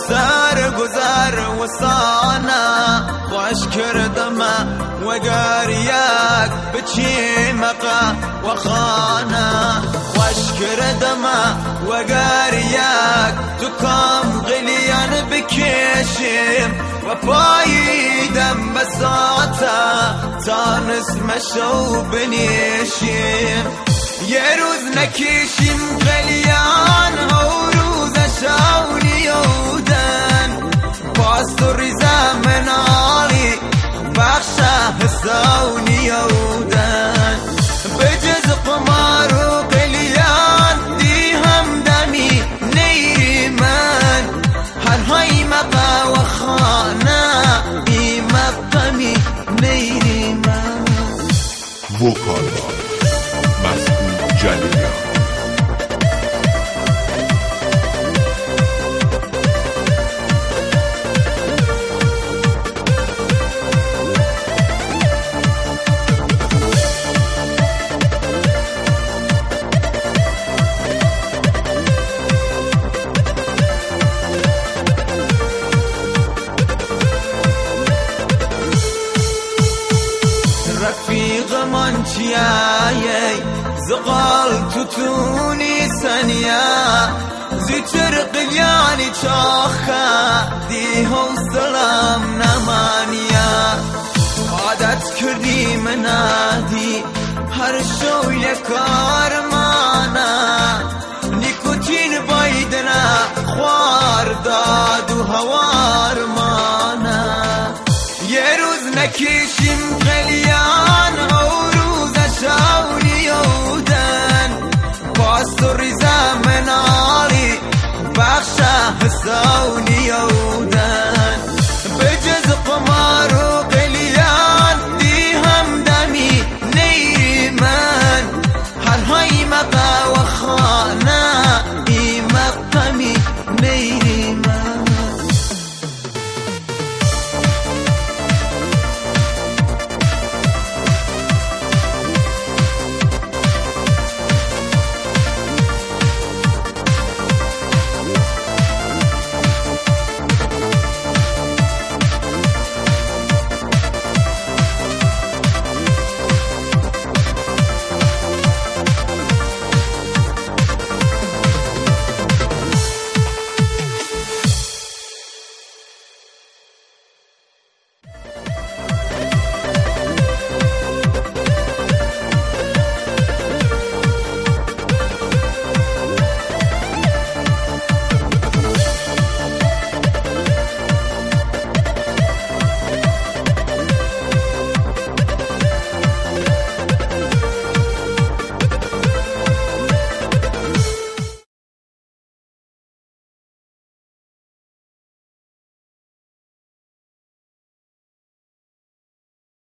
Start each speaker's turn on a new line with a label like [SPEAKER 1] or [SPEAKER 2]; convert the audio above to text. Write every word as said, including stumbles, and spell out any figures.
[SPEAKER 1] سر گذر وسانا خوش کردم وقریک بچی مقا و خانه خوش کردم وقریک تو کام غلیان بکشیم و پاییدم بساطه تا نسمشو بنیشیم یه روز نکشیم غلیان او روز شاونیودن پاست و ریزه منالی بخشه حساونیودن بجز قمار و قلیان دی همدمی نیری من هر های مقا و خانه ای مقامی نیری من
[SPEAKER 2] وکال مسئول جلیلی
[SPEAKER 1] رفیق من چیایی زغال توتونی سنیا زیتر قلیانی چاخه دی حوصلم نمانیا عادت کردی منادی هر شوی کارمانا نیکوتین بایدنا خوار داد و هوار مانا یه روز نکشیم قلیان او روز شاونیودن پاست و ریزه منالی بخشه حساونیودن بجز قمار و قلیان دی همدمی نیری من هر های مقا